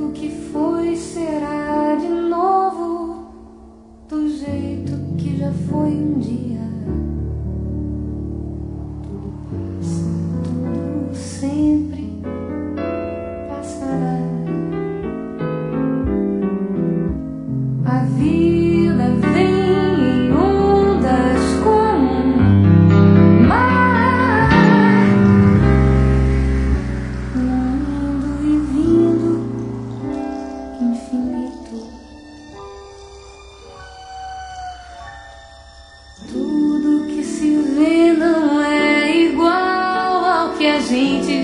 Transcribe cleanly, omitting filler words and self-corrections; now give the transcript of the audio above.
Tudo que foi será de novo, do jeito que já foi um dia. Tudo passa, tudo sempre passará. A vida vem em ondas como um mar, indo e vindo, infinito. Tudo que se vê não é igual ao que a gente